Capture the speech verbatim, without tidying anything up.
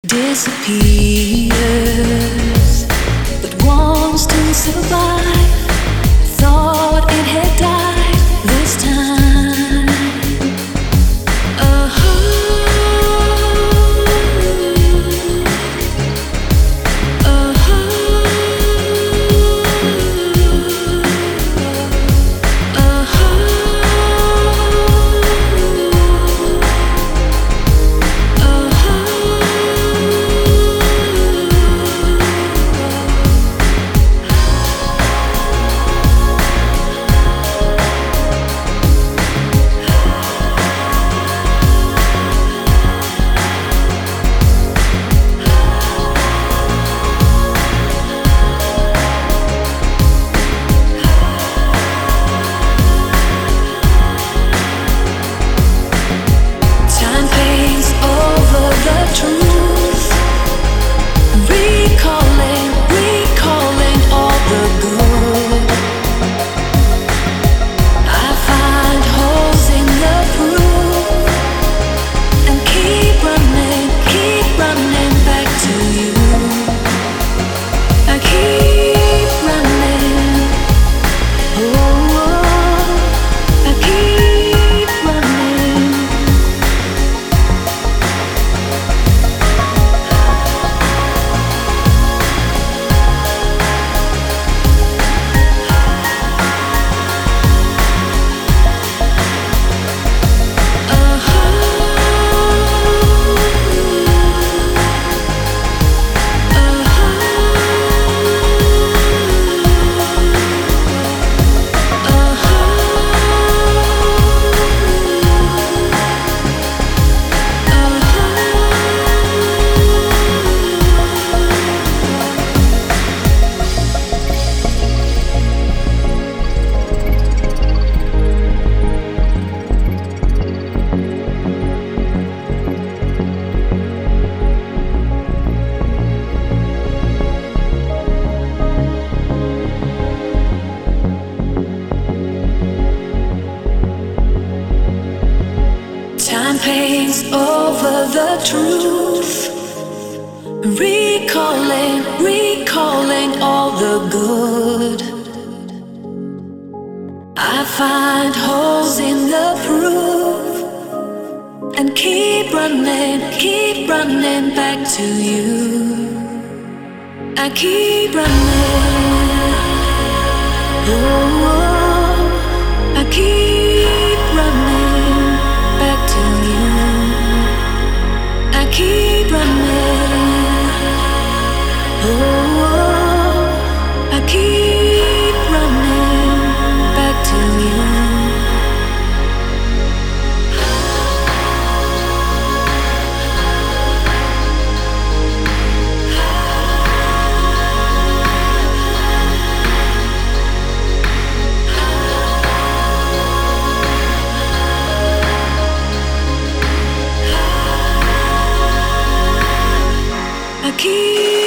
Disappears, but wants to survive. Thought it had died this time. Uh-huh. Uh-huh. Time paints over the truth, recalling, recalling all the good. I find holes in the proof and keep running, keep running back to you. I keep running, oh, oh, I keep running back to you. I keep running, oh, oh, I keep running back to you. I keep